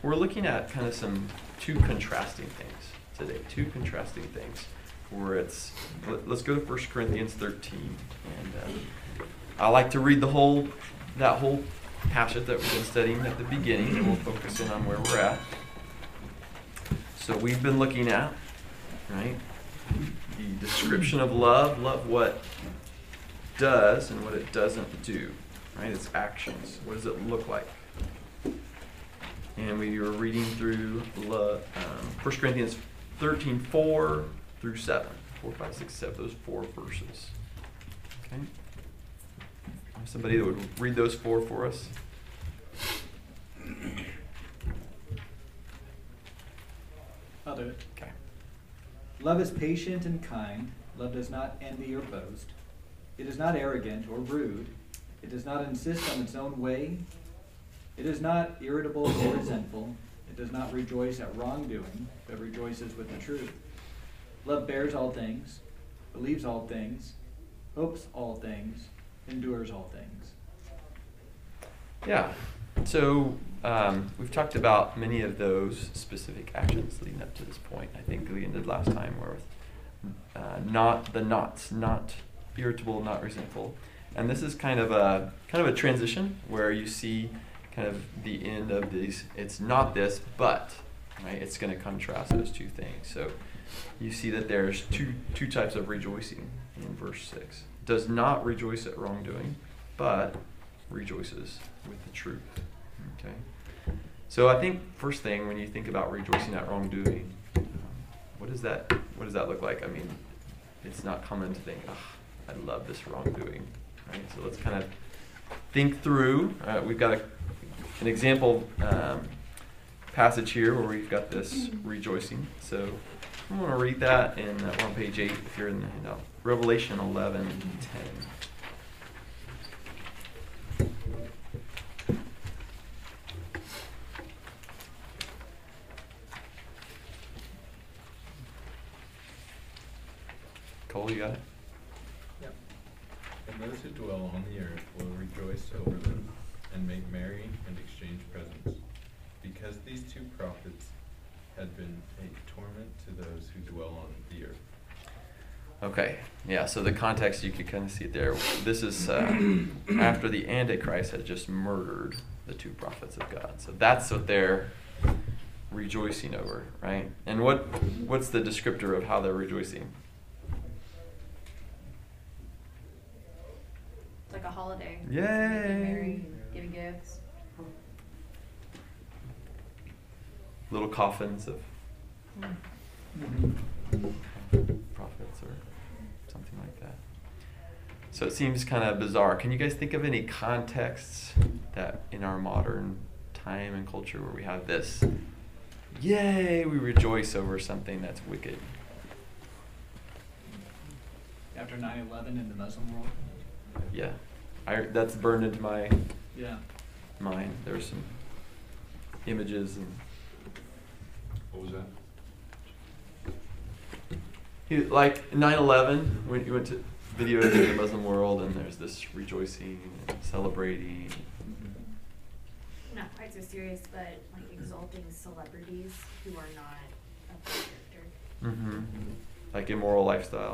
we're looking at kind of two contrasting things today. Two contrasting things where let's go to 1 Corinthians 13. And I like to read that whole passage that we've been studying at the beginning, and we'll focus in on where we're at. So we've been looking at, right, the description of love what does and what it doesn't do, right? Its actions. What does it look like? And we were reading through 1 Corinthians 13, 4 through 7. 4, 5, 6, 7, those 4 verses. Okay? Somebody that would read those 4 for us? I'll do it. Okay. Love is patient and kind. Love does not envy or boast. It is not arrogant or rude. It does not insist on its own way. It is not irritable or resentful. It does not rejoice at wrongdoing, but rejoices with the truth. Love bears all things, believes all things, hopes all things, endures all things. Yeah. So we've talked about many of those specific actions leading up to this point. I think we ended last time where with not irritable, not resentful. And this is kind of a transition where you see kind of the end of these. It's not this, but, right? It's going to contrast those two things. So you see that there's two types of rejoicing in verse 6. Does not rejoice at wrongdoing, but rejoices with the truth. Okay. So I think first thing when you think about rejoicing at wrongdoing, what does that look like? I mean, it's not common to think, I love this wrongdoing, right? So let's kind of think through. We've got an example passage here where we've got this rejoicing. So I'm going to read that we're on page 8 if you're in the handout. Revelation 11:10. Cole, you got it? Yep. And those who dwell on the earth will rejoice over them and make merry and exchange presents, because these 2 prophets had been a torment to those who dwell on the earth. Okay, yeah, so the context, you could kind of see it there. This is after the Antichrist had just murdered the 2 prophets of God. So that's what they're rejoicing over, right? And what's the descriptor of how they're rejoicing? It's like a holiday. Yay! Making merry, giving gifts. Little coffins of prophets or something like that. So it seems kind of bizarre. Can you guys think of any contexts that in our modern time and culture where we have this, yay, we rejoice over something that's wicked? After 9/11 in the Muslim world? Yeah, that's burned into my mind. There's some images and. What was that? Like 9/11, when you went to videos of the Muslim world, and there's this rejoicing and celebrating. Not quite so serious, but like exalting celebrities who are not of the character. Mm-hmm. Like immoral lifestyle.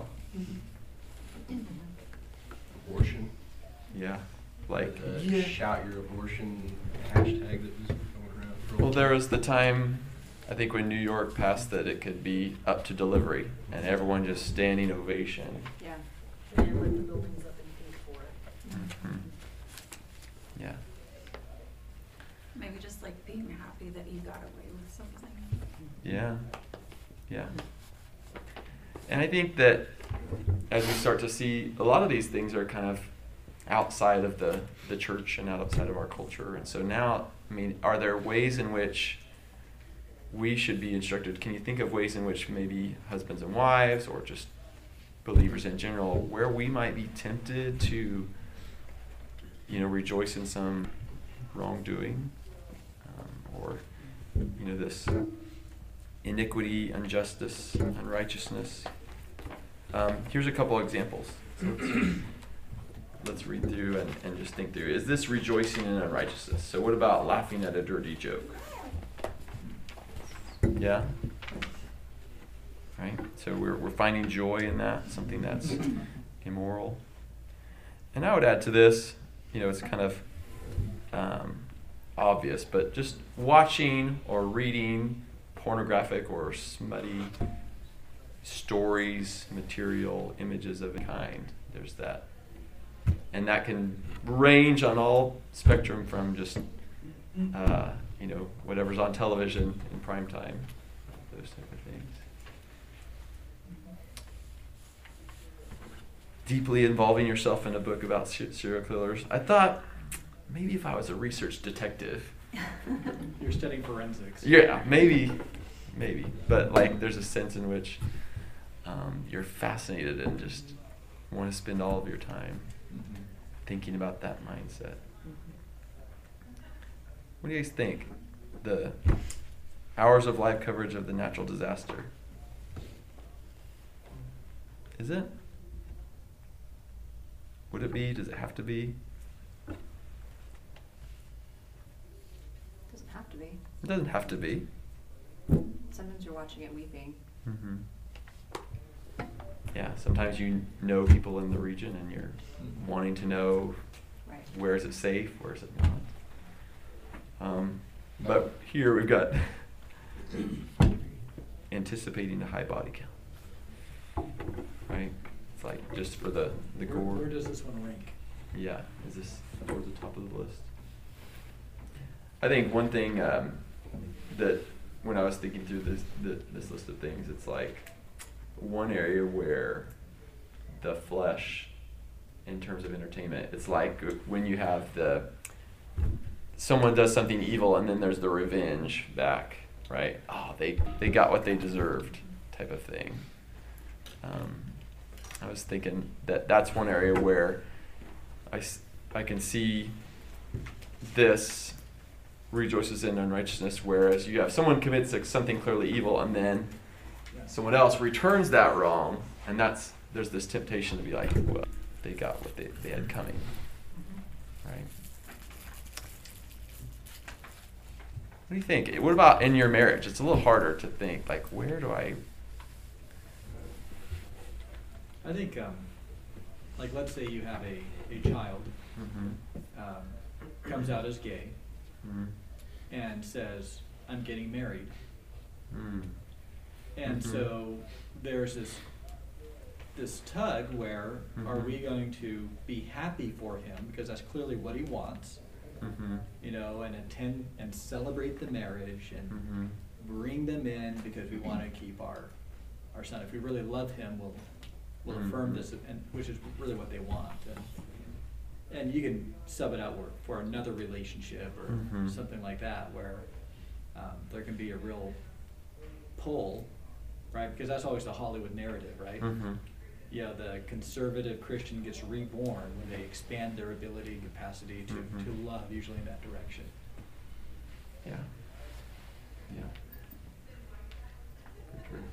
Abortion. Yeah. Like. Shout your abortion hashtag that was going around. Well, there was the time, I think, when New York passed that it could be up to delivery, and everyone just standing ovation. Yeah. And lit the buildings up in pink for it. Mm-hmm. Yeah. Maybe just like being happy that you got away with something. Yeah. Yeah. And I think that as we start to see, a lot of these things are kind of outside of the church and outside of our culture. And so now, I mean, are there ways in which we should be instructed? Can you think of ways in which maybe husbands and wives or just believers in general, where we might be tempted to, rejoice in some wrongdoing or, this iniquity, injustice, unrighteousness? Here's a couple examples. So let's read through and just think through. Is this rejoicing in unrighteousness? So what about laughing at a dirty joke? Yeah. Right? So we're finding joy in that, something that's immoral. And I would add to this, it's kind of obvious, but just watching or reading pornographic or smutty stories, material, images of a kind. There's that. And that can range on all spectrum from just, whatever's on television in prime time, those type of things. Deeply involving yourself in a book about serial killers. I thought maybe if I was a research detective. You're studying forensics. Yeah, maybe. But there's a sense in which you're fascinated and just want to spend all of your time thinking about that mindset. What do you guys think? The hours of live coverage of the natural disaster. Is it? Would it be? Does it have to be? Doesn't have to be. It doesn't have to be. Sometimes you're watching it weeping. Mm-hmm. Yeah, sometimes you know people in the region and you're wanting to know Right. where is it safe, where is it not. But here we've got anticipating a high body count. Right? It's like just for the gore. Where does this one rank? Yeah, is this towards the top of the list? I think one thing that when I was thinking through this list of things, it's like one area where the flesh, in terms of entertainment, it's like when you have someone does something evil and then there's the revenge back, right? Oh, they got what they deserved type of thing. I was thinking that's one area where I can see this rejoices in unrighteousness, whereas you have someone commits something clearly evil and then someone else returns that wrong, and there's this temptation to be like, well, they got what they had coming, right? What do you think? What about in your marriage? It's a little harder to think, like, where do I... I think, let's say you have a child comes out as gay and says, I'm getting married. And so there's this tug where are we going to be happy for him because that's clearly what he wants, and attend and celebrate the marriage and bring them in because we want to keep our son. If we really love him, we'll affirm this, and which is really what they want. And you can sub it out for another relationship or something like that where there can be a real pull, right? Because that's always the Hollywood narrative, right? The conservative Christian gets reborn when they expand their ability and capacity to love, usually in that direction. Yeah. For sure.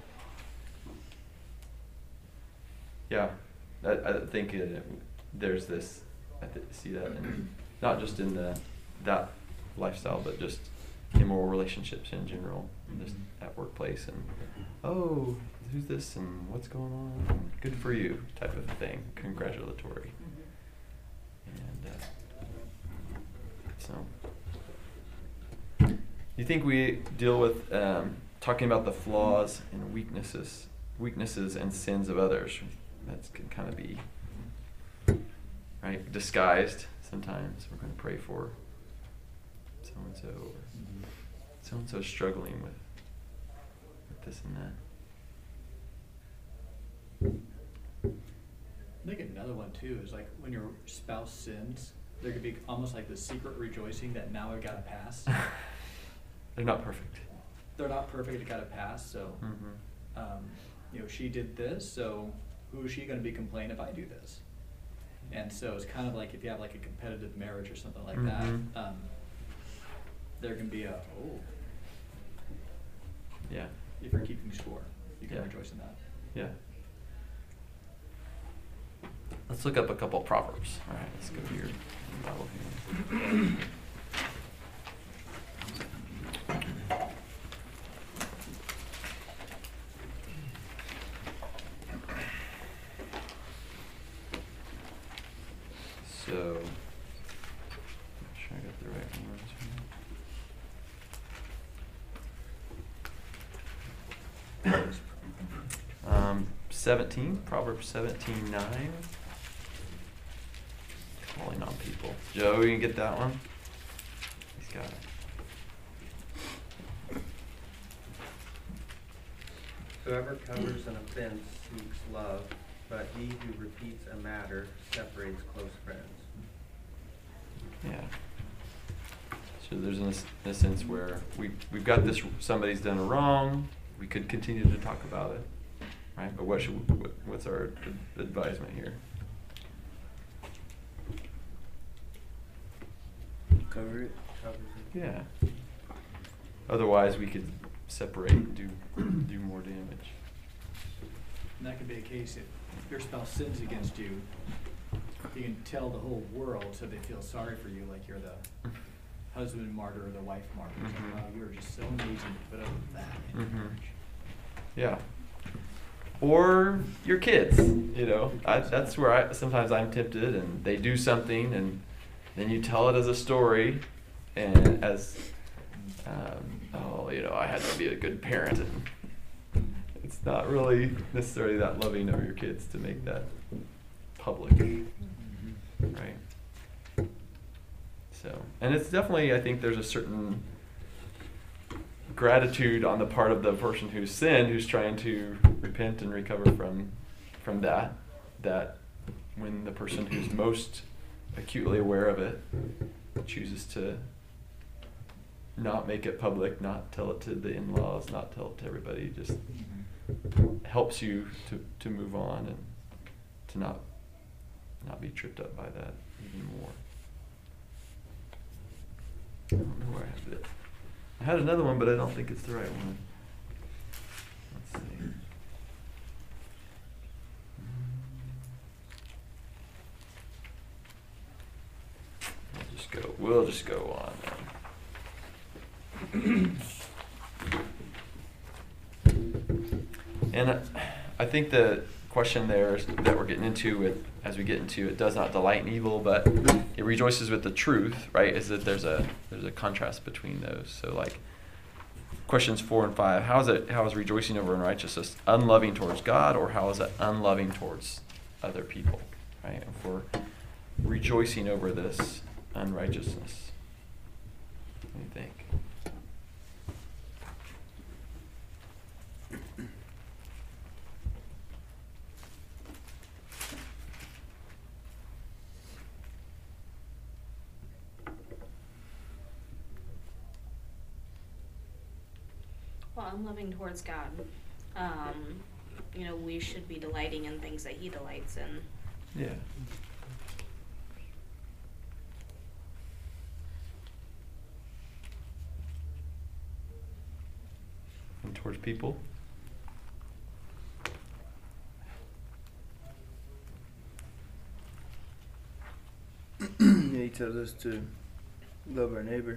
Yeah, I think there's this. See that, not just in that lifestyle, but just immoral relationships in general, just at workplace, and who's this and what's going on? And good for you, type of thing, congratulatory, and so. You think we deal with talking about the flaws and weaknesses and sins of others? That can kind of be right disguised sometimes. We're going to pray for so and so, or so and so struggling with this and that. I think another one too is like when your spouse sins, there could be almost like this secret rejoicing that now it got a pass. They're not perfect. They're not perfect. It got a pass. So, she did this. So, who is she going to be complaining if I do this? And so it's kind of like if you have like a competitive marriage or something like that, there can be yeah. If you're keeping score, you can Yeah. rejoice in that. Yeah. Let's look up a couple Proverbs. All right, let's go to your Bible here. 17, Proverbs 17:9. Calling on people. Joe, you can get that one? He's got it. Whoever covers an offense seeks love, but he who repeats a matter separates close friends. Yeah. So there's an instance where we've got this, somebody's done wrong, we could continue to talk about it, right? But what's our advisement here? Cover it. Covers it. Yeah. Otherwise, we could separate and do more damage. And that could be a case if your spouse sins against you, you can tell the whole world so they feel sorry for you, like you're the husband martyr or the wife martyr. It's like, Mhm. wow, you were just so amazing to put up with that in your Mhm. marriage. Yeah. Or your kids, you know. That's where sometimes I'm tempted, and they do something, and then you tell it as a story, and as, oh, you know, I had to be a good parent, and it's not really necessarily that loving of your kids to make that public, right? So, and it's definitely, I think there's a certain gratitude on the part of the person who's sinned, who's trying to repent and recover from that when the person who's most acutely aware of it chooses to not make it public, not tell it to the in-laws, not tell it to everybody, just helps you to move on and to not be tripped up by that even more. I don't know where I have it. I had another one, but I don't think it's the right one. Let's see. We'll just go on then. And I think the question there that we're getting into as we get into it does not delight in evil, but it rejoices with the truth, right? Is that there's a contrast between those. So like questions 4 and 5, how is rejoicing over unrighteousness unloving towards God, or how is it unloving towards other people, right? If we're rejoicing over this unrighteousness, what do you think? Well, unloving towards God. You know, we should be delighting in things that He delights in. Yeah. And towards people? Yeah, he tells us to love our neighbor.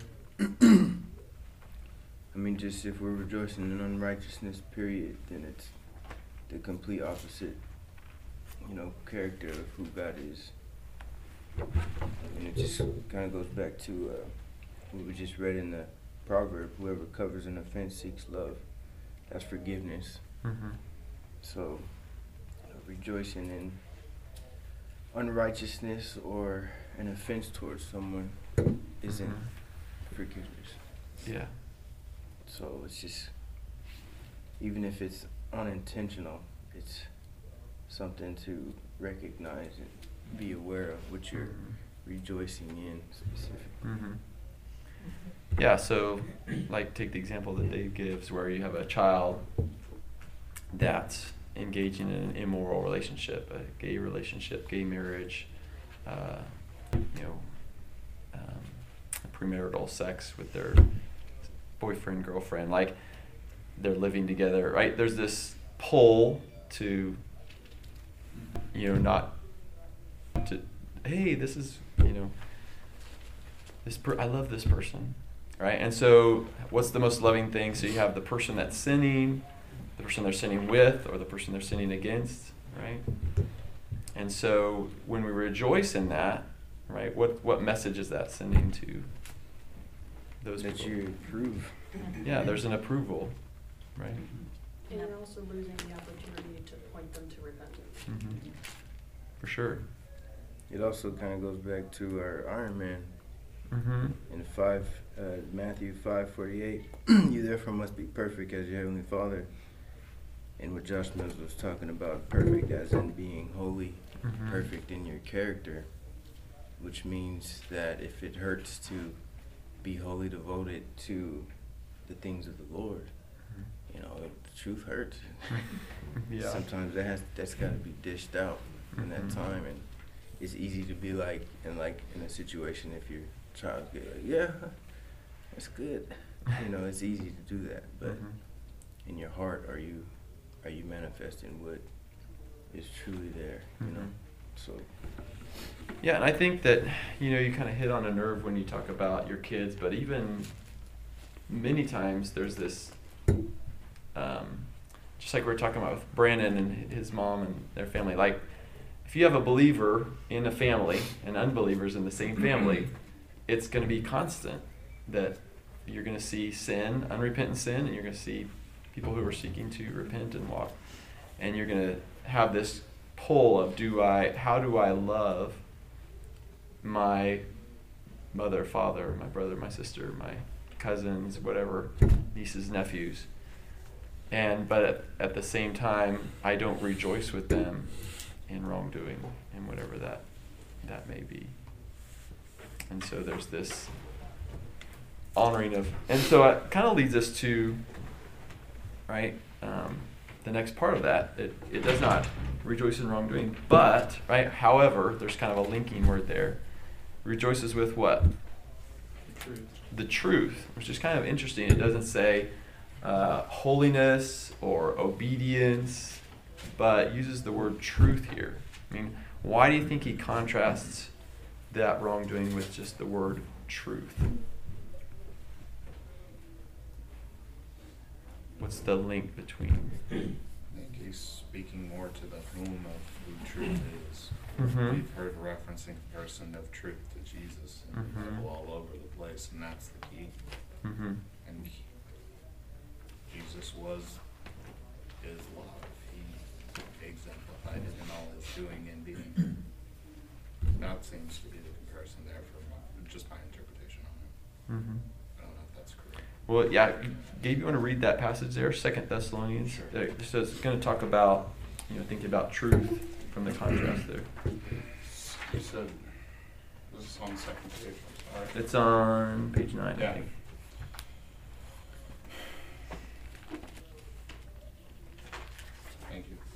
I mean, just if we're rejoicing in unrighteousness, period, then it's the complete opposite, character of who God is. And it just kind of goes back to what we just read in the proverb: whoever covers an offense seeks love. That's forgiveness. Mm-hmm. So, rejoicing in unrighteousness or an offense towards someone isn't forgiveness. Yeah. So it's just, even if it's unintentional, it's something to recognize and be aware of what you're rejoicing in specifically. Mm-hmm. Yeah, so like take the example that Dave gives where you have a child that's engaging in an immoral relationship, a gay relationship, gay marriage, premarital sex with their boyfriend, girlfriend, like they're living together, right? There's this pull to, not to, hey, this is, I love this person, right? And so what's the most loving thing? So you have the person that's sinning, the person they're sinning with, or the person they're sinning against, right? And so when we rejoice in that, right, what message is that sending to those that people? you approve. Yeah, there's an approval, right? you And know, you're also losing the opportunity to point them to repentance. Mhm. For sure. It also kind of goes back to our Iron Man Mm-hmm. in Matthew 5:48. You therefore must be perfect as your heavenly Father. And what Josh Mills was talking about, perfect as in being holy, Mhm. perfect in your character, which means that if it hurts to be wholly devoted to the things of the Lord, you know, the truth hurts. Yeah. Sometimes that's got to be dished out in that Mhm. time, and it's easy to be like in a situation if your child get like, yeah, that's good. You know, it's easy to do that, but Mhm. in your heart, are you manifesting what is truly there? You know, Mhm. so. Yeah, and I think that, you kind of hit on a nerve when you talk about your kids, but even many times there's this, just like we were talking about with Brandon and his mom and their family, like if you have a believer in a family and unbelievers in the same family, it's going to be constant that you're going to see sin, unrepentant sin, and you're going to see people who are seeking to repent and walk. And you're going to have this pull of how do I love my mother, father, my brother, my sister, my cousins, whatever, nieces, nephews. But at the same time, I don't rejoice with them in wrongdoing and whatever that may be. And so there's this honoring of, and so it kind of leads us to, right, the next part of that. It does not rejoice in wrongdoing, but, right, however, there's kind of a linking word there. Rejoices with what? The truth, which is kind of interesting. It doesn't say holiness or obedience, but uses the word truth here. I mean, why do you think he contrasts that wrongdoing with just the word truth? What's the link between? I think he's speaking more to the whom of who truth is. Mm-hmm. We've heard referencing comparison of truth to Jesus in the Bible all over the place, and that's the key. Mm-hmm. And Jesus is love. He exemplified it in all his doing and being. That seems to be the comparison there from just my interpretation on it. Mm-hmm. I don't know if that's correct. Well, yeah, Gabe, you want to read that passage there, 2 Thessalonians? Sure. So it's going to talk about, thinking about truth from the contrast there. You said this is on the second page. I'm sorry. It's on page 9, Yeah. I think. Thank you.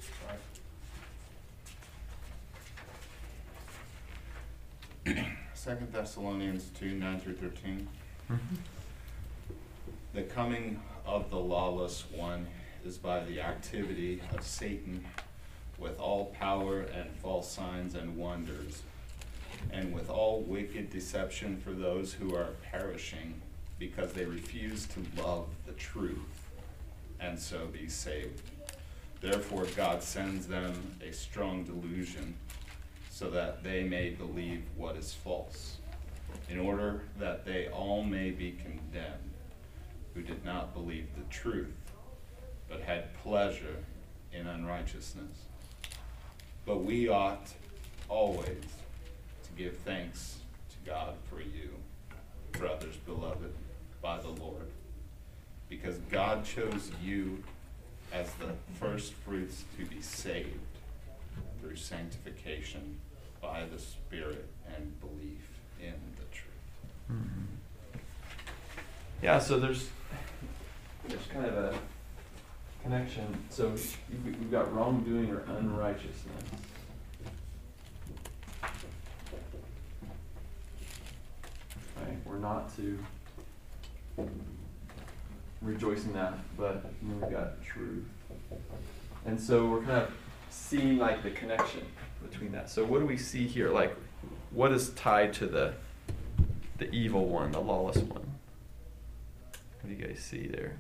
Sorry. 2 Thessalonians 2:9-13. Mm-hmm. The coming of the lawless one is by the activity of Satan with all power and false signs and wonders, and with all wicked deception for those who are perishing, because they refuse to love the truth and so be saved. Therefore God sends them a strong delusion, so that they may believe what is false, in order that they all may be condemned, who did not believe the truth, but had pleasure in unrighteousness. But we ought always to give thanks to God for you, brothers beloved by the Lord, because God chose you as the first fruits to be saved through sanctification by the Spirit and belief in the truth. Mm-hmm. Yeah, so there's kind of a connection. So we've got wrongdoing or unrighteousness. Right? We're not to rejoice in that, but we've got truth. And so we're kind of seeing like the connection between that. So what do we see here? Like, what is tied to the evil one, the lawless one? What do you guys see there?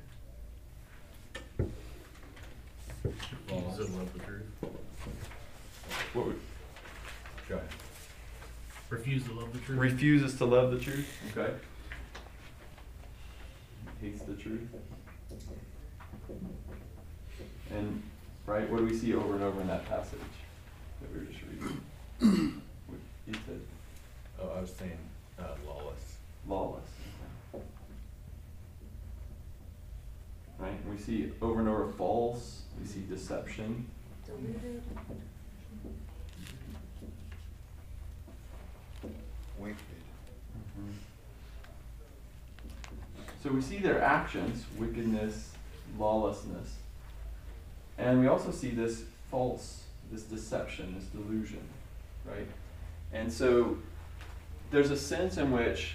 Refuses to love the truth. What would, Go ahead. Refuse to love the truth. refuses to love the truth? Okay. Hates the truth. And, right, what do we see over and over in that passage that we were just reading? What you said? Oh, I was saying, lawless. Lawless. Okay. Right, and we see over and over false, we see deception. Deluded. Wicked. Mhm. So we see their actions, wickedness, lawlessness. And we also see this false, this deception, this delusion, right? And so there's a sense in which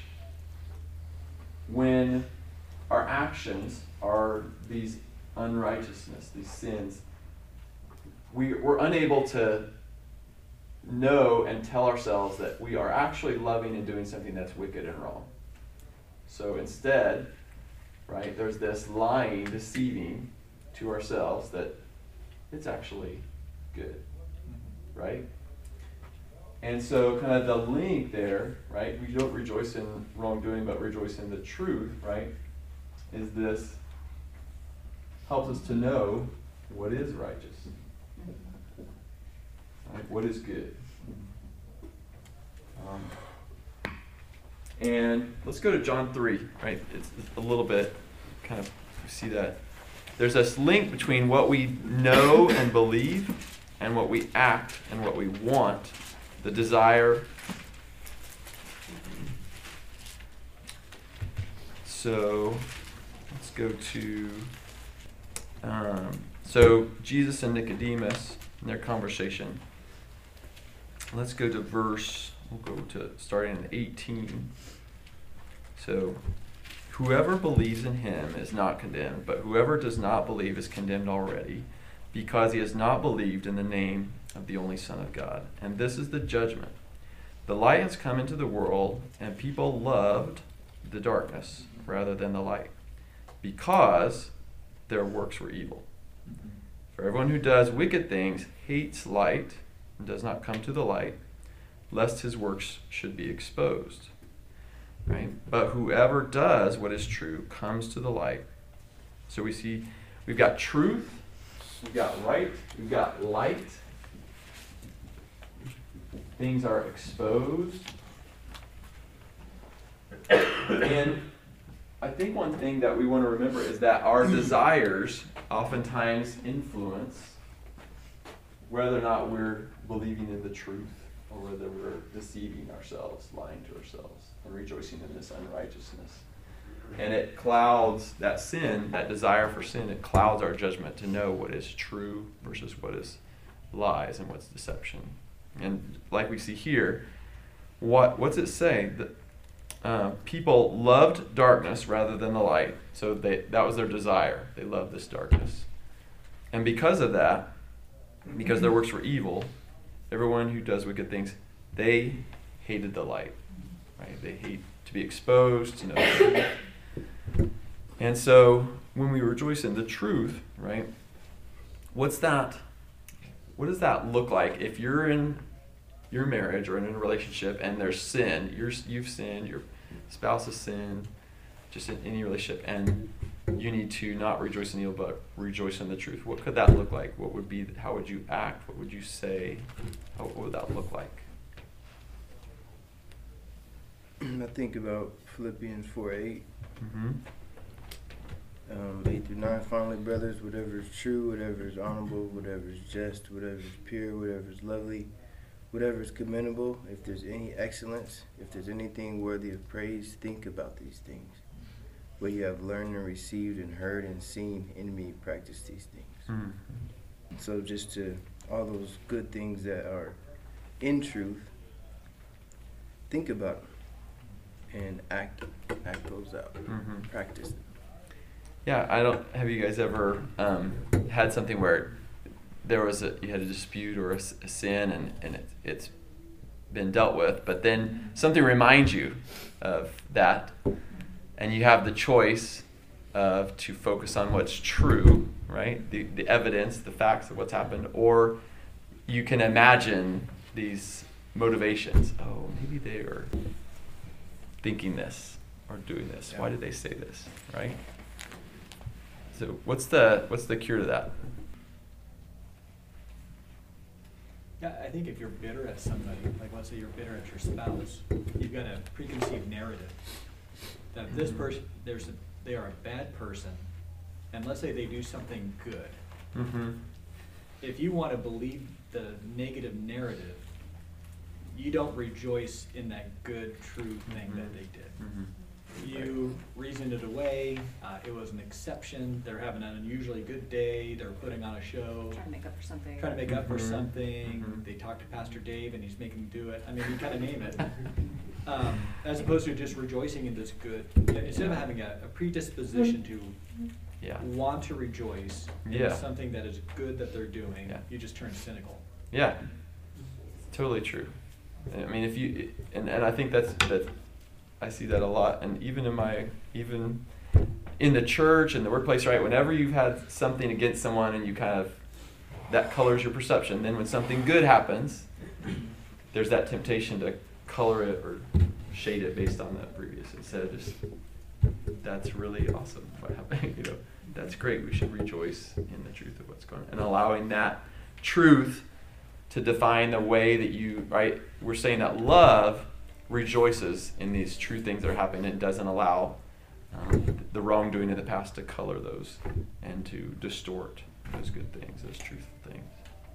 when our actions are these unrighteousness, these sins, we're unable to know and tell ourselves that we are actually loving and doing something that's wicked and wrong. So instead, right, there's this lying, deceiving to ourselves that it's actually good, right? And so kind of the link there, right, we don't rejoice in wrongdoing but rejoice in the truth, right, is this helps us to know what is righteous, right, what is good. And let's go to John 3, right? It's a little bit, kind of, you see that. There's this link between what we know and believe and what we act and what we want, the desire. So, let's go to, so Jesus and Nicodemus in their conversation. Let's go to we'll go to starting in 18. So, whoever believes in him is not condemned, but whoever does not believe is condemned already, because he has not believed in the name of the only Son of God. And this is the judgment. The light has come into the world, and people loved the darkness rather than the light, because their works were evil. For everyone who does wicked things hates light and does not come to the light, lest his works should be exposed. Right? But whoever does what is true comes to the light. So we see we've got truth, we've got right, we've got light. Things are exposed. And I think one thing that we want to remember is that our desires oftentimes influence whether or not we're believing in the truth or whether we're deceiving ourselves, lying to ourselves, and rejoicing in this unrighteousness. And it clouds that sin, that desire for sin, it clouds our judgment to know what is true versus what is lies and what's deception. And like we see here, what's it say? That people loved darkness rather than the light. So that was their desire. They loved this darkness. And because of that, because their works were evil, everyone who does wicked things, they hated the light. Right? They hate to be exposed, to know the truth. And so when we rejoice in the truth, right? What does that look like if you're in your marriage or in a relationship and there's sin, you've sinned, your spouse has sinned, just in any relationship, and you need to not rejoice in evil but rejoice in the truth? What could that look like? How would you act? What would you say? What would that look like? I think about Philippians 4:8. Mm-hmm. 8 through 9. Finally, brothers, whatever is true, whatever is honorable, whatever is just, whatever is pure, whatever is lovely, whatever is commendable, if there's any excellence, if there's anything worthy of praise, think about these things. What you have learned and received and heard and seen in me, practice these things. Mm-hmm. So just to all those good things that are in truth, think about them and act those out. Mm-hmm. Practice them. Yeah, have you guys ever had something where you had a dispute or a sin and it's been dealt with, but then something reminds you of that, and you have the choice to focus on what's true, right? The evidence, the facts of what's happened, or you can imagine these motivations. Oh, maybe they are thinking this or doing this. Yeah. Why did they say this, right? So what's the cure to that? Yeah, I think if you're bitter at somebody, like let's say you're bitter at your spouse, you've got a preconceived narrative that this person, they are a bad person, and let's say they do something good. Mm-hmm. If you want to believe the negative narrative, you don't rejoice in that good, true thing that they did. Mm-hmm. You reasoned it away, it was an exception, they're having an unusually good day, they're putting on a show. Trying to make up for something. Trying to make up for Mhm. something, Mhm. they talk to Pastor Dave and he's making them do it, I mean, you kinda name it. As opposed to just rejoicing in this good, instead of having a predisposition to Yeah. want to rejoice Yeah. in something that is good that they're doing, Yeah. you just turn cynical. Yeah. Totally true. I mean, if you and I think that I see that a lot, and even in the church and the workplace, right? Whenever you've had something against someone and you kind of that colors your perception, then when something good happens, there's that temptation to color it or shade it based on that previous instead of just that's really awesome what happened. You know, that's great. We should rejoice in the truth of what's going on and allowing that truth to define the way that you, right? We're saying that love rejoices in these true things that are happening and doesn't allow the wrongdoing of the past to color those and to distort those good things, those truthful things.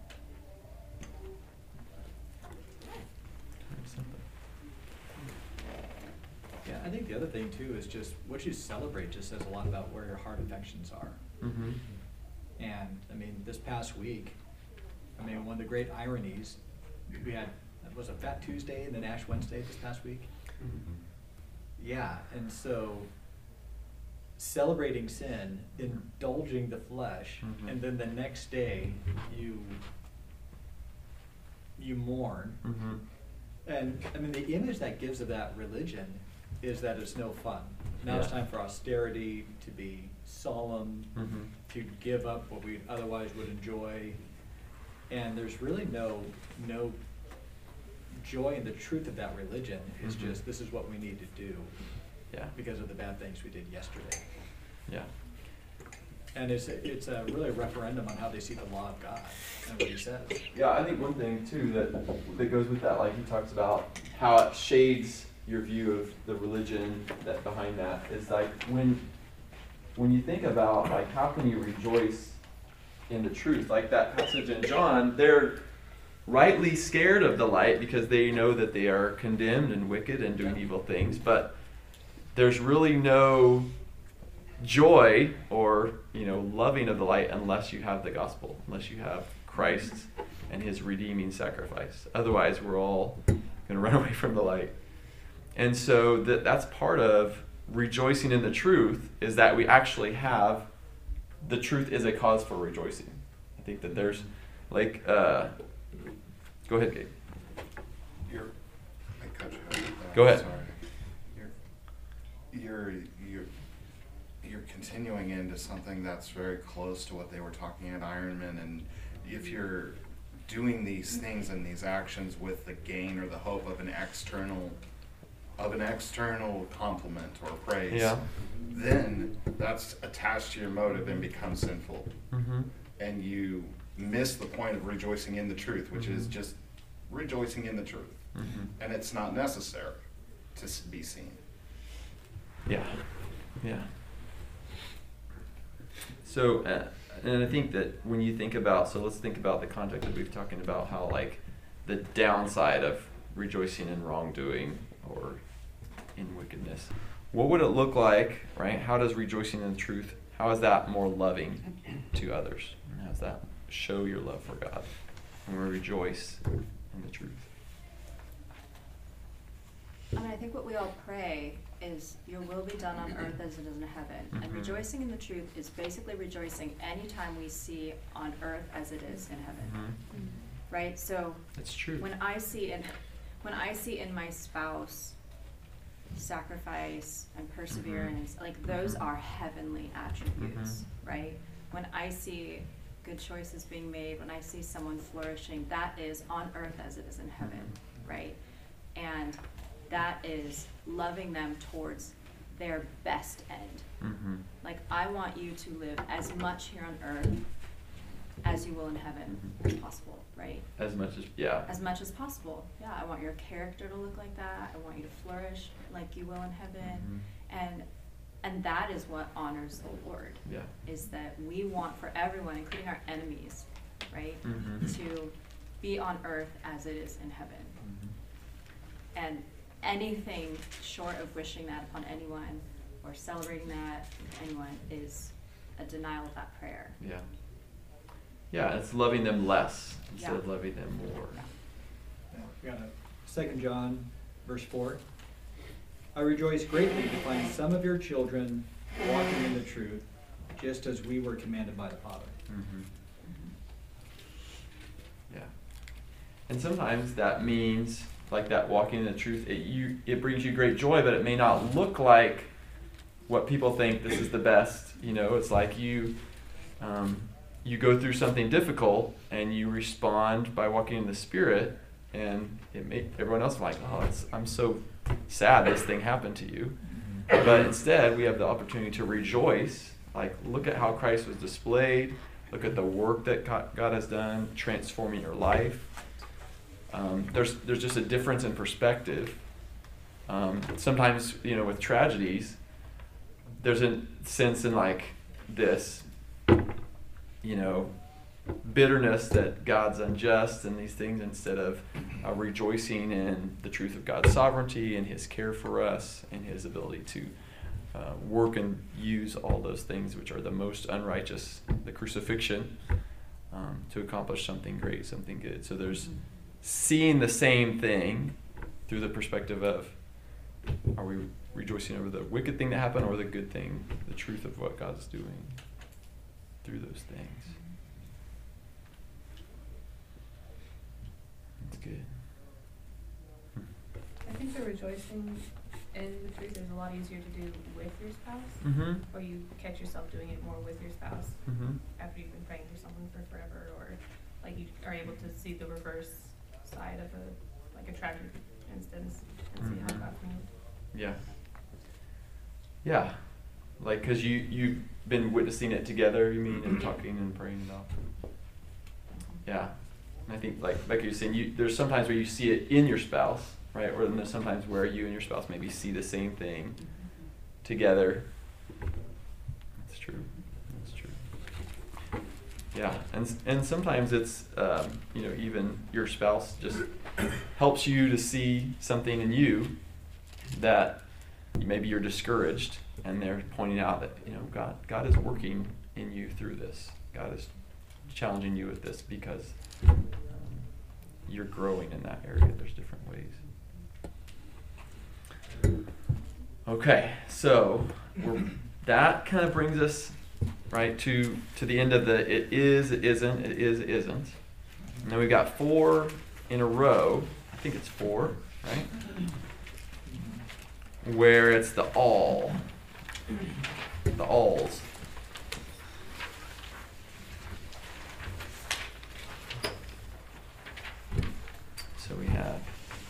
Yeah, I think the other thing too is just what you celebrate just says a lot about where your heart affections are. Mm-hmm. And I mean, this past week, I mean, one of the great ironies, we had, was it Fat Tuesday and then Ash Wednesday this past week? Yeah, and so celebrating sin, indulging the flesh, Mhm. and then the next day you mourn. Mm-hmm. And I mean, the image that gives of that religion is that it's no fun. Now it's Yeah. time for austerity, to be solemn, Mm-hmm. to give up what we otherwise would enjoy. And there's really no joy in the truth of that religion. It's Mhm. just, this is what we need to do Yeah. because of the bad things we did yesterday. Yeah. And it's a really referendum on how they see the law of God and what he says. Yeah, I think one thing too that goes with that, like he talks about how it shades your view of the religion that behind that is like when you think about like how can you rejoice in the truth, like that passage in John, they're rightly scared of the light because they know that they are condemned and wicked and doing evil things, but there's really no joy or loving of the light unless you have the gospel, unless you have Christ and his redeeming sacrifice. Otherwise we're all going to run away from the light. And so that's part of rejoicing in the truth, is that we actually have the truth is a cause for rejoicing. I think that there's like go ahead, Gabe. I cut you off. Go ahead. Sorry. You're continuing into something that's very close to what they were talking at Ironman, and if you're doing these things and these actions with the gain or the hope of an external compliment or praise, Yeah. then that's attached to your motive and becomes sinful. Mm-hmm. And you miss the point of rejoicing in the truth, which is Mhm. just rejoicing in the truth. Mm-hmm. And it's not necessary to be seen. Yeah, yeah. So, and I think that when you think about, so let's think about the context that we've talking about, how like the downside of rejoicing in wrongdoing or in wickedness. What would it look like, right? How does rejoicing in the truth, how is that more loving to others? And how does that show your love for God when we rejoice in the truth? I mean, I think what we all pray is your will be done on earth as it is in heaven. And Mhm. rejoicing in the truth is basically rejoicing anytime we see on earth as it is in heaven. Mm-hmm. Right? So That's true. when I see in my spouse sacrifice and perseverance, like those Mhm. are heavenly attributes, Mhm. right? When I see good choices being made, when I see someone flourishing, that is on earth as it is in heaven, right? And that is loving them towards their best end. Mm-hmm. Like, I want you to live as much here on earth as you will in heaven as possible, right? As much as, yeah. As much as possible. Yeah, I want your character to look like that. I want you to flourish like you will in heaven. Mhm. And that is what honors the Lord. Yeah. Is that we want for everyone, including our enemies, right? Mhm. To be on earth as it is in heaven. Mhm. And anything short of wishing that upon anyone or celebrating that with anyone is a denial of that prayer. Yeah. Yeah, it's loving them less instead Yeah. of loving them more. Yeah. We got 2 John, verse 4. I rejoice greatly to find some of your children walking in the truth, just as we were commanded by the Father. Mm-hmm. Yeah. And sometimes that means, like that walking in the truth, it brings you great joy, but it may not look like what people think this is the best. You know, it's like you go through something difficult and you respond by walking in the Spirit, and everyone else is like, oh, I'm so sad this thing happened to you. But instead, we have the opportunity to rejoice. Like, look at how Christ was displayed. Look at the work that God has done, transforming your life. There's just a difference in perspective. Sometimes, with tragedies, there's a sense in like this, bitterness that God's unjust and these things, instead of rejoicing in the truth of God's sovereignty and His care for us and His ability to work and use all those things which are the most unrighteous, the crucifixion, to accomplish something great, something good. So there's seeing the same thing through the perspective of, are we rejoicing over the wicked thing that happened or the good thing, the truth of what God's doing through those things? That's good. I think the rejoicing in the truth is a lot easier to do with your spouse, Mm-hmm. or you catch yourself doing it more with your spouse Mm-hmm. after you've been praying for someone for forever, or like you are able to see the reverse side of a tragic instance and see how Mhm. God's moved. Yeah. Yeah. Like, because you've been witnessing it together, you mean, and talking and praying about. Yeah. And I think, like you're saying, there's sometimes where you see it in your spouse, right? Or then there's sometimes where you and your spouse maybe see the same thing together. That's true. That's true. Yeah. And sometimes it's, even your spouse just helps you to see something in you that maybe you're discouraged, and they're pointing out that, God is working in you through this. God is challenging you with this because you're growing in that area. There's different ways. Okay, so that kind of brings us right to the end of the it is, it isn't, it is, it isn't. And then we've got 4 in a row. I think it's 4, right? Where it's the all. The alls. So we have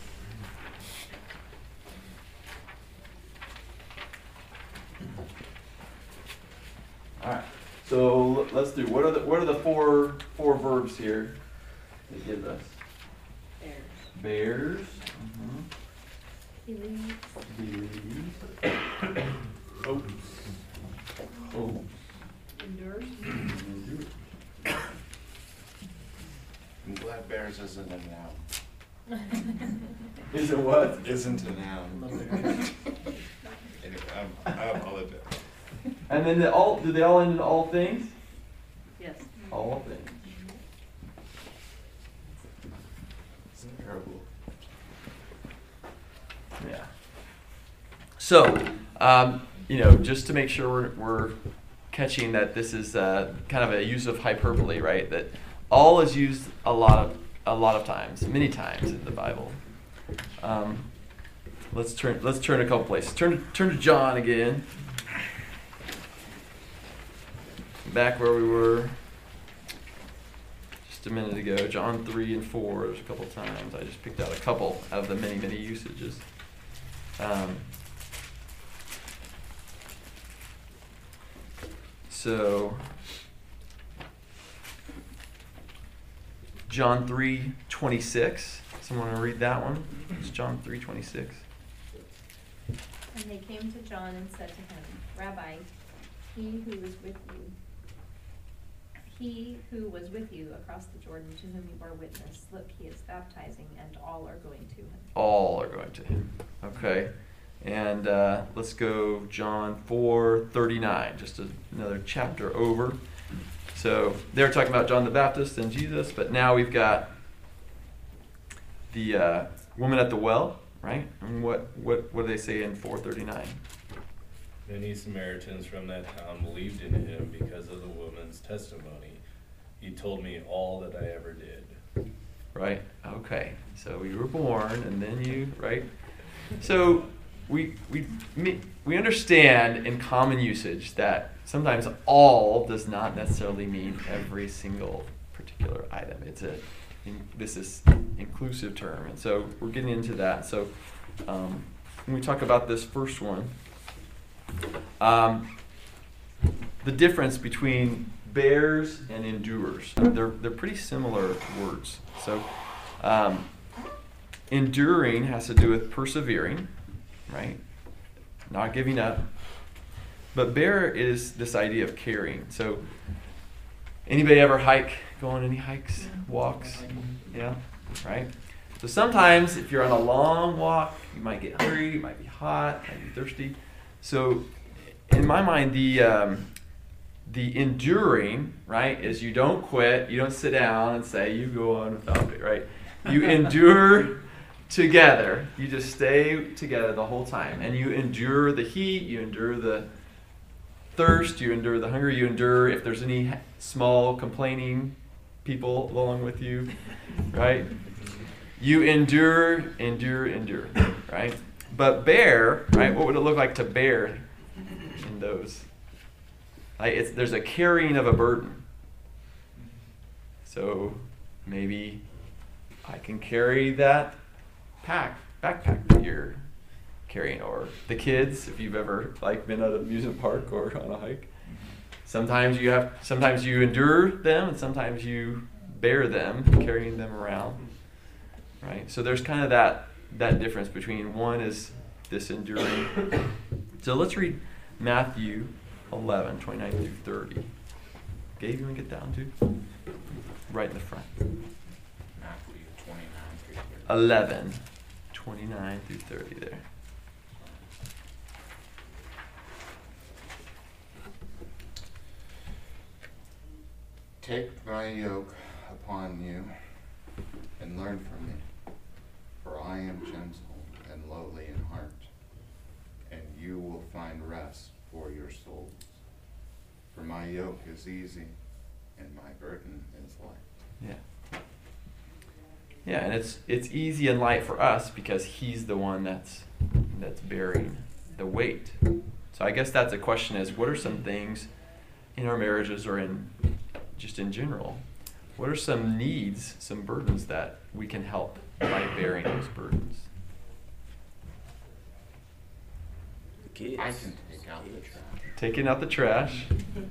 all right. So let's do what are the four verbs here that give us? Bears. Believe. Believes. Hopes. Endures. Endures. I'm glad bears isn't a noun. Is it what? Isn't a noun. Anyway, I apologize. And then do they all end in all things? Yes. All things. It's terrible. Yeah. So, just to make sure we're catching that this is kind of a use of hyperbole, right? That all is used a lot of times, many times in the Bible. Let's turn a couple places. Turn to John again. Back where we were just a minute ago, John 3 and 4. There's a couple times. I just picked out a couple out of the many usages. So, John 3:26. Someone want to read that one? It's John 3:26. And they came to John and said to him, Rabbi, he who was with you across the Jordan, to whom you bore witness, look, he is baptizing, and all are going to him. All are going to him. Okay. And let's go John 4:39, just another chapter over. So they're talking about John the Baptist and Jesus, but now we've got the woman at the well, right? And what do they say in 4:39? Many Samaritans from that town believed in him because of the woman's testimony. He told me all that I ever did. Right? Okay. So you were born, and then you, right? So we understand in common usage that sometimes all does not necessarily mean every single particular item. This is inclusive term, and so we're getting into that. So when we talk about this first one, the difference between bears and endures, they're pretty similar words. So enduring has to do with persevering, right? Not giving up. But bear is this idea of carrying. So anybody ever go on any hikes, walks? Yeah, right? So sometimes if you're on a long walk, you might get hungry, you might be hot, might be thirsty. So in my mind, the enduring, right, is you don't quit, you don't sit down and say, you go on without me, right? You endure together. You just stay together the whole time. And you endure the heat, you endure the thirst, you endure the hunger, you endure if there's any small complaining people along with you, right? You endure, right? But bear, right, what would it look like to bear in those? Like there's a carrying of a burden. So maybe I can carry that backpack that you're carrying, or the kids, if you've ever been at an amusement park or on a hike. Sometimes you endure them, and sometimes you bear them, carrying them around. Right? So there's kind of that difference between one is this enduring. So let's read Matthew 11, 29 through 30. Gabe, you want to get down to? Right in the front. Matthew 29 through 30. 11, 29 through 30 there. Take my yoke upon you and learn from me, for I am gentle and lowly in heart, and you will find rest for your souls. For my yoke is easy and my burden is light. Yeah. Yeah, and it's easy and light for us because he's the one that's bearing the weight. So I guess that's a question is, what are some things in our marriages or just in general, what are some needs, some burdens that we can help by bearing those burdens? The kids. I can take out the trash. Taking out the trash.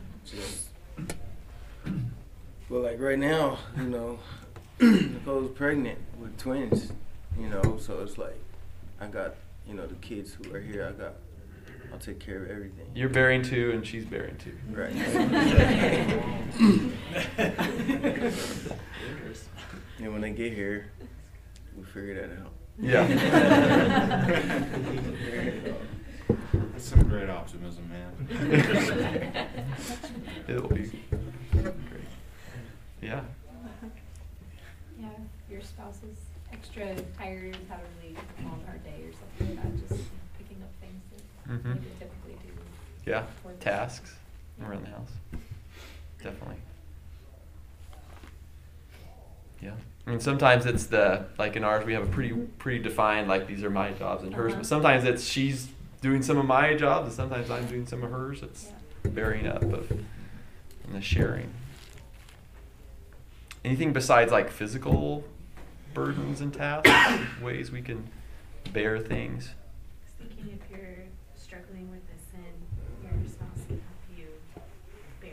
Well, like right now, Nicole's pregnant with twins, so it's like I got, the kids who are here, I'll take care of everything. You're bearing two and she's bearing two. Right. And when they get here, we'll figure that out. Yeah. That's some great optimism, man. It'll be great. Yeah. Yeah, if your spouse is extra tired, had a really long, hard day or something like that, just picking up things that Mm-hmm. you would typically do. Yeah. for the- Tasks around the house. Definitely. Yeah. I mean, sometimes it's like in ours, we have a pretty defined, these are my jobs and hers, Uh-huh. but sometimes it's she's doing some of my jobs and sometimes I'm doing some of hers. It's Yeah. bearing up and the sharing. Anything besides physical burdens and tasks, ways we can bear things? Thinking if you're struggling with a sin, your spouse can help you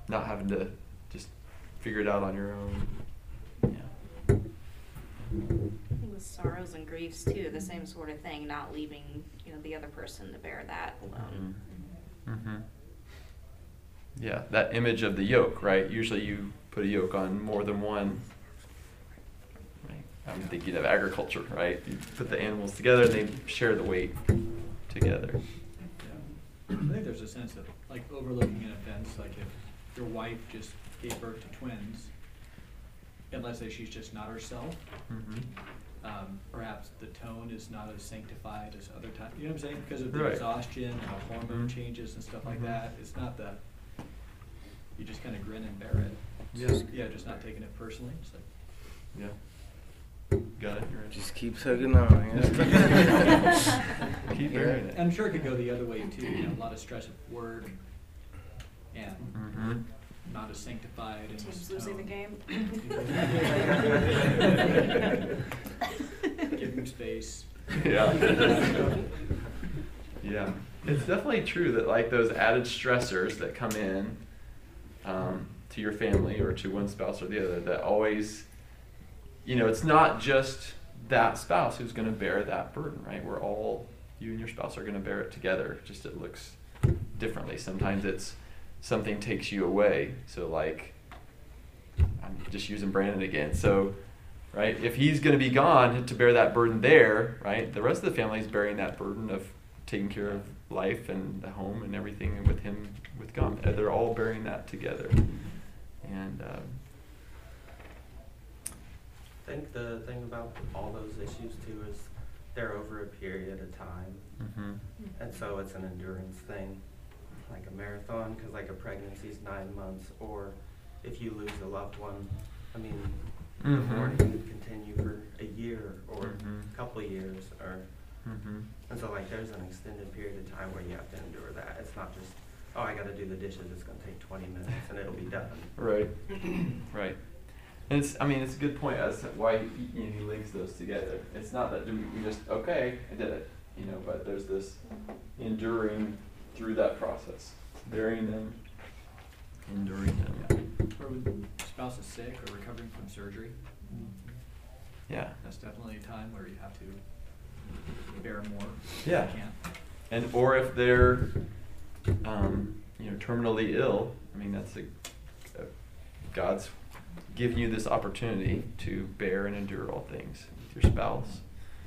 not having to just figure it out on your own. Yeah. I think with sorrows and griefs too, the same sort of thing, not leaving, the other person to bear that alone. Mm-hmm. Yeah, that image of the yoke, right? Usually you put a yoke on more than one. Right? I'm thinking of agriculture, right? You put the animals together and they share the weight together. Yeah. I think there's a sense of like overlooking an offense, like if your wife just gave birth to twins, and let's say she's just not herself, Mm-hmm. Perhaps the tone is not as sanctified as other times. You know what I'm saying? Because of the Right. exhaustion and the hormone Mhm. changes and stuff like Mhm. that. It's not you just kind of grin and bear it. Yeah. Just not taking it personally. It's like, Yeah. Got it. You're right. Just keep tugging on. Keep bearing it. and I'm sure it could go the other way too. A lot of stress at work and Mm-hmm. not as sanctified. And Team's losing the game. Give him space. Yeah. Yeah. It's definitely true that like those added stressors that come in to your family or to one spouse or the other, that always, it's not just that spouse who's going to bear that burden, right? We're all, you and your spouse are going to bear it together. Just it looks differently. Sometimes it's something takes you away. So like, I'm just using Brandon again. So, right, if he's going to be gone to bear that burden there, right, the rest of the family is bearing that burden of taking care of life and the home and everything with him, with gone. They're all bearing that together. And I think the thing about all those issues too is they're over a period of time. mm-hmm. And so it's an endurance thing, like a marathon, because like a pregnancy is 9 months, or if you lose a loved one, the Mhm. mourning could continue for a year or Mhm. a couple of years, or Mm-hmm. and so like there's an extended period of time where you have to endure that. It's not just, oh, I got to do the dishes. It's going to take 20 minutes and it'll be done. Right. Right. And it's a good point as to why he links those together. It's not that we just, okay, I did it, but there's this enduring through that process, bearing them, enduring them. Or when spouse is sick or recovering from surgery, Yeah. that's definitely a time where you have to bear more. Yeah. You can't. And or if they're, terminally ill, that's God's giving you this opportunity to bear and endure all things with your spouse.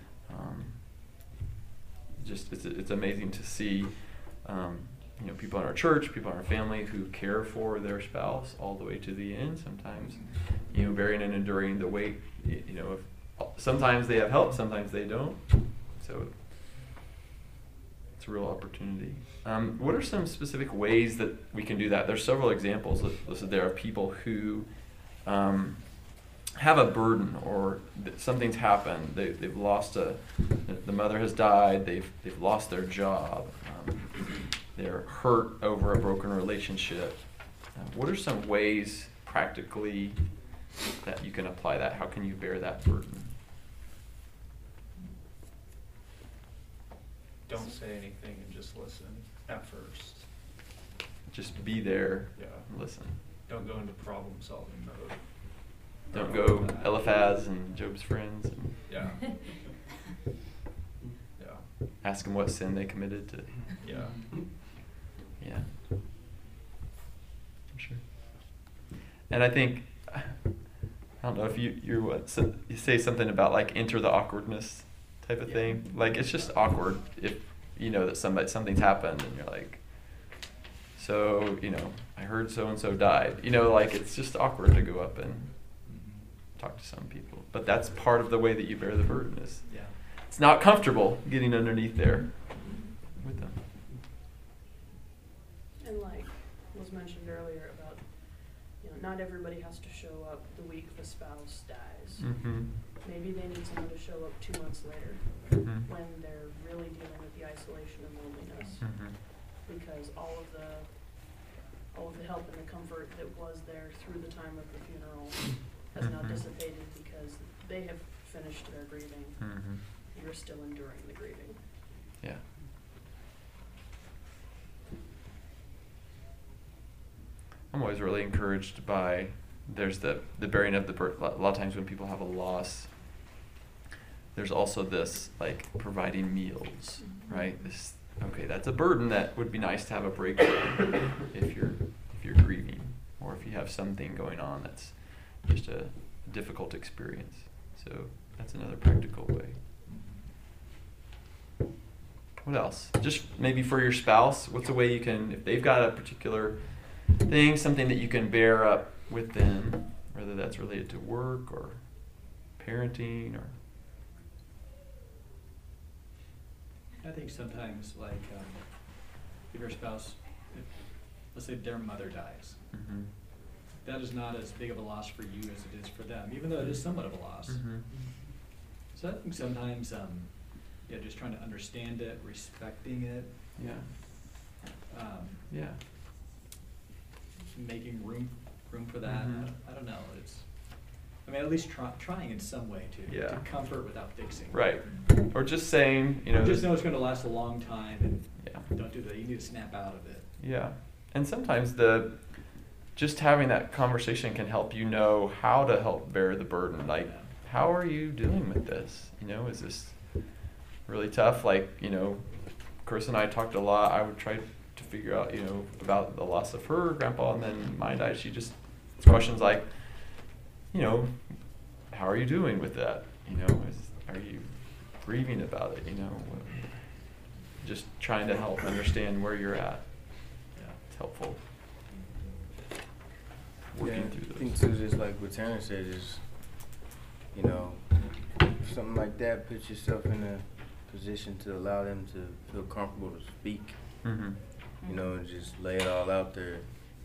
It's amazing to see, people in our church, people in our family who care for their spouse all the way to the end. Sometimes, bearing and enduring the weight. Sometimes they have help, sometimes they don't. So it's a real opportunity. What are some specific ways that we can do that? There's several examples listed there of people who have a burden, or something's happened. They've lost the mother has died. They've lost their job. They're hurt over a broken relationship. What are some ways practically that you can apply that? How can you bear that burden? Don't say anything and just listen at first. Just be there. Yeah. And listen. Don't go into problem solving mode. Don't go Eliphaz and Job's friends and Yeah. Yeah. ask them what sin they committed to. Yeah. Yeah. I'm sure. And I think, I don't know if you say something about like enter the awkwardness type of thing. Like it's just awkward if that something's happened and you're like, so I heard so and so died. Like it's just awkward to go up and talk to some people. But that's part of the way that you bear the burden. It's not comfortable getting underneath there with them. And like was mentioned earlier about, not everybody has to show up the week the spouse dies. Mm-hmm. Maybe they need someone to show up 2 months later Mm-hmm. when they're really dealing with the isolation and loneliness. Mm-hmm. Because all of the help and the comfort that was there through the time of the funeral has now Mhm. dissipated because they have finished their grieving. Mm-hmm. You're still enduring the grieving. Yeah. I'm always really encouraged by, there's the bearing of the burden. A lot of times when people have a loss, there's also this, like, providing meals, right? This, okay, that's a burden that would be nice to have a break from if you're grieving, or if you have something going on that's just a difficult experience. So that's another practical way. What else? Just maybe for your spouse, what's a way you can, if they've got a particular thing, something that you can bear up with them, whether that's related to work or parenting or... I think sometimes, like, if your spouse, let's say their mother dies, Mm-hmm. that is not as big of a loss for you as it is for them, even though it is somewhat of a loss. Mm-hmm. So I think sometimes, just trying to understand it, respecting it, Yeah. Yeah. making room for that. Mhm. I don't know. At least trying in some way to Yeah. comfort without fixing. Right. Or just saying, Just this- know it's going to last a long time, and Yeah. don't do that. You need to snap out of it. Yeah. And sometimes just having that conversation can help you know how to help bear the burden. Like, Yeah. how are you dealing with this? Is this really tough? Like, Chris and I talked a lot. I would try to figure out, about the loss of her grandpa, and then mine died. It's questions like, how are you doing with that? Are you grieving about it? Just trying to help understand where you're at. Yeah. It's helpful. Working Yeah, through I think those. too, just like what Tanner said, is, something like that, put yourself in a position to allow them to feel comfortable to speak, Mm-hmm. and just lay it all out there.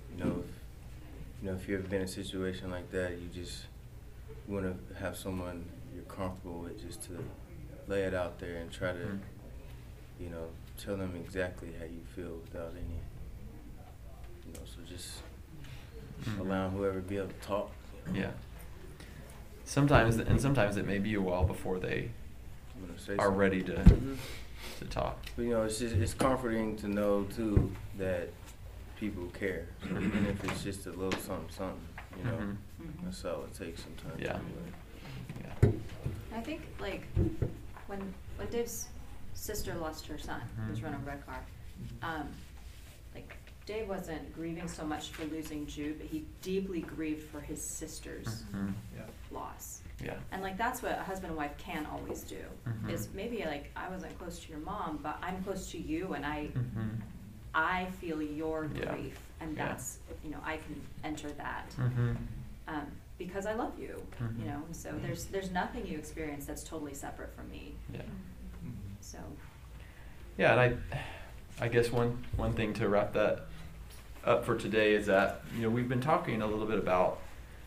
If you've ever been in a situation like that, you want to have someone you're comfortable with, just to lay it out there and try to, Mhm. tell them exactly how you feel without any, so just Mhm. allowing whoever to be able to talk. Yeah. Sometimes it may be a while before they I'm gonna say are something. ready to Mhm. talk. But it's comforting to know too that people care. So even if it's just a little something, Mhm. that's all it takes sometimes. Yeah. Anyway. Yeah. I think, like, when Dave's sister lost her son, who was Mhm. running a red car, like, Dave wasn't grieving so much for losing Jude, but he deeply grieved for his sister's Mhm. Yeah. loss. Yeah. And, like, that's what a husband and wife can always do, Mhm. is maybe, like, I wasn't close to your mom, but I'm close to you, and Mhm. I feel your Yeah. grief, and Yeah. that's, I can enter that. Mhm. Because I love you, Mhm. so there's nothing you experience that's totally separate from me, Yeah. Mhm. so. Yeah, and I guess one thing to wrap that up for today is that, we've been talking a little bit about,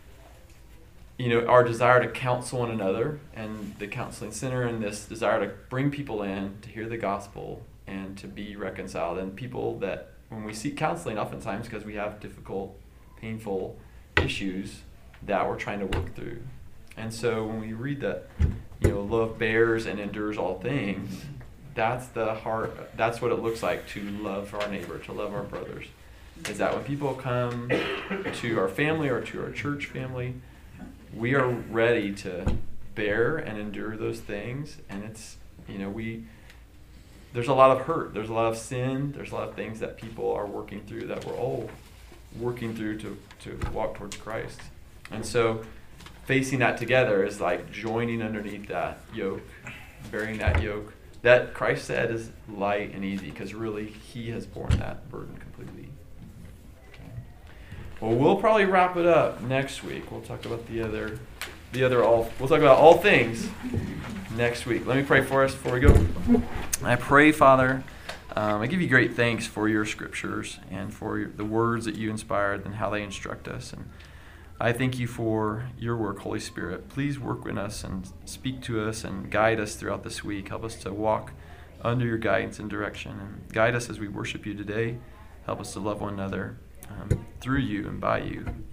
our desire to counsel one another and the counseling center, and this desire to bring people in to hear the gospel and to be reconciled. And people that, when we seek counseling, oftentimes because we have difficult, painful issues that we're trying to work through. And so when we read that, love bears and endures all things, that's the heart, that's what it looks like to love our neighbor, to love our brothers. Is that when people come to our family or to our church family, we are ready to bear and endure those things. And it's, there's a lot of hurt, there's a lot of sin, there's a lot of things that people are working through, that we're all working through to walk towards Christ. And so facing that together is like joining underneath that yoke, bearing that yoke that Christ said is light and easy, because really He has borne that burden completely. Okay. Well, we'll probably wrap it up next week. We'll talk about we'll talk about all things next week. Let me pray for us before we go. I pray, Father, I give you great thanks for your scriptures and for the words that you inspired and how they instruct us. And I thank you for your work, Holy Spirit. Please work in us and speak to us and guide us throughout this week. Help us to walk under your guidance and direction, and guide us as we worship you today. Help us to love one another through you and by you.